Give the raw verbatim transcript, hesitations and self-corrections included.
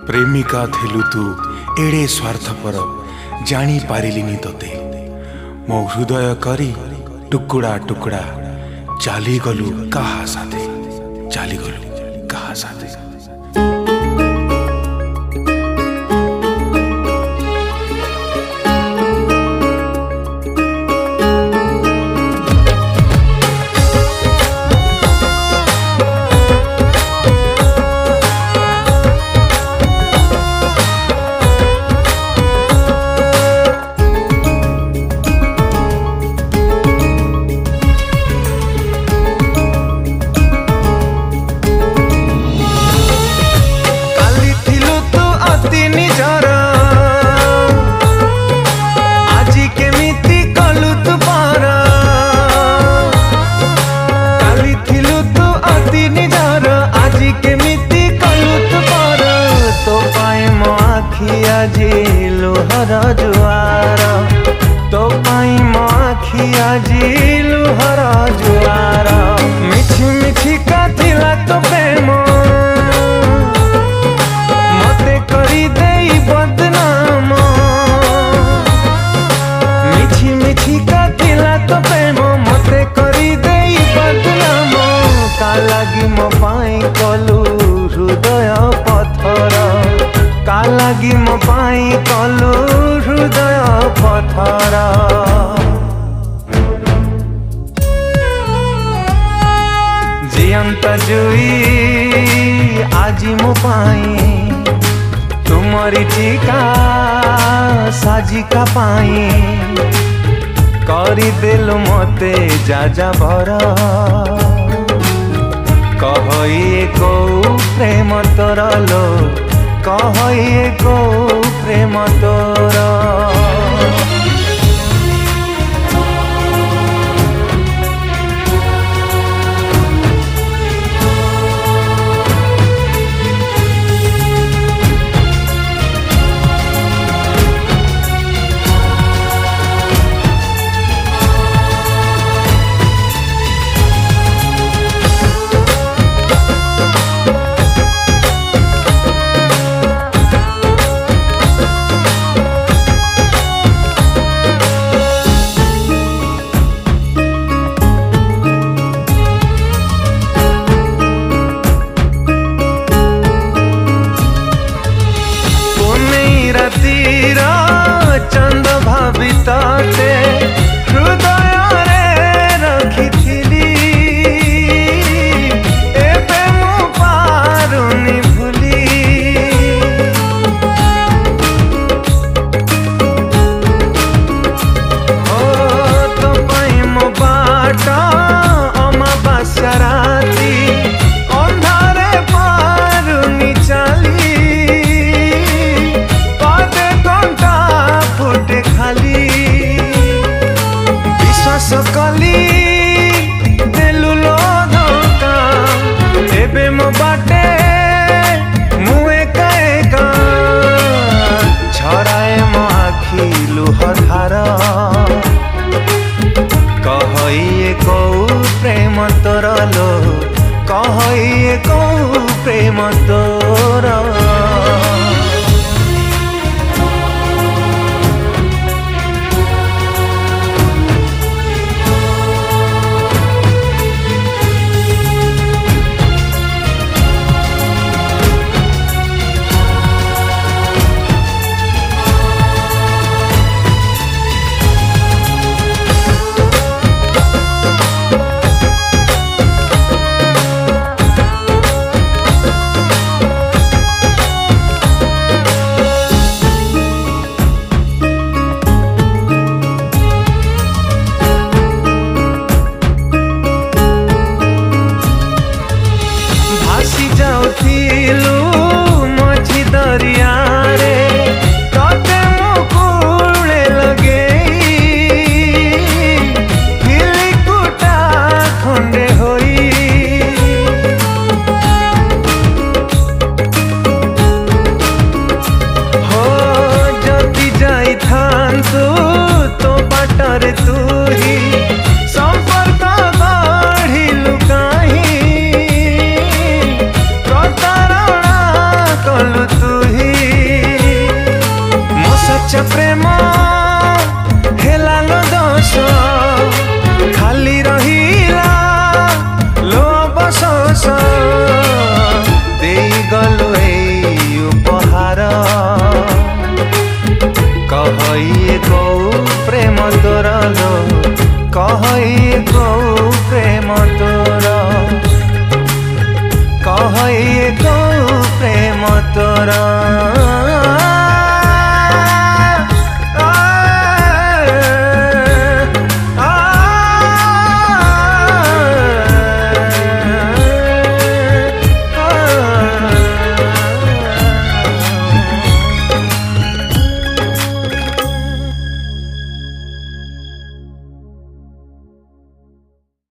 प्रेमिका थिलु तू एड़े स्वार्थपर जानी पारिलिनी तोते मो हृदय करी टुकुड़ा टुकुड़ा चाली गलु कहा साथे चाली गलु कहा साथे। लुहर जुआर तो पाई मो आखिया जी लुहर जुआर मिठी मिठी काथिला तो प्रेम मते करी देई बदनाम मिठी मिठी काथिला तो प्रेम मते करी देई बदनाम का लागी मो पाई कलु हृदय पथर का लागी मो पाई कलु हृदय पथर जियंत जुई आजी मो पाई तुमरी टीका साजिका पाई करी देलु मते जा जा भर कहिए को प्रेम तोर लो कहिए को प्रेम तोर चंद भावी ताते हृदय रे रखिथिली एबे मु पारुनी भूली ओ तो पाई मो बाटा अमावास्या राती अंधारे पारुनी चाली खाली विश्वास कली देलु लो धोका एबे मो बाटे मु एका एका झराए मो आखि लुह धार कहिए को प्रेम तोर लो कहिए को प्रेम तोर मझी दरिया रे तते मुकुले लगे हिली कुटा खंडे होई हो जदि जाई थांतु तो बाटर तू ही संपर्क गढ़िलु काहीं कलु तू ही प्रेम हेलालो दोष खाली रहिला लो बसोस देई गलो ए उपहार कहई गौ प्रेम तोर लो कहई गौ प्रेम तोर कहई गौ प्रेम तोर।